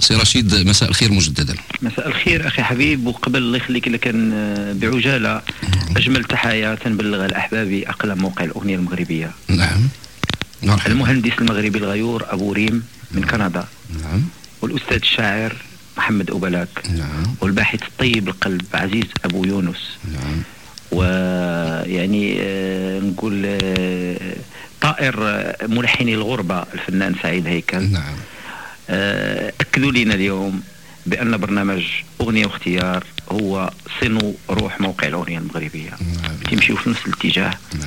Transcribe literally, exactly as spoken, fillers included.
سي رشيد، مساء الخير مجددا. مساء الخير أخي حبيب، وقبل الله يخليك لكن بعجالة أجمل تحايا تنبلغ الأحبابي أقلام موقع الأغنية المغربية. نعم. مرحبا. المهندس المغربي الغيور أبو ريم من كندا. نعم. والأستاذ الشاعر محمد أوبلاك. نعم. والباحث الطيب القلب عزيز أبو يونس. نعم. ويعني آه نقول آه طائر ملحني الغربة الفنان سعيد هيكل. نعم. آه أكدوا لنا اليوم بأن برنامج أغنية واختيار هو صنو روح موقع الأغنية المغربية. نعم. تمشيوا في نفس الاتجاه.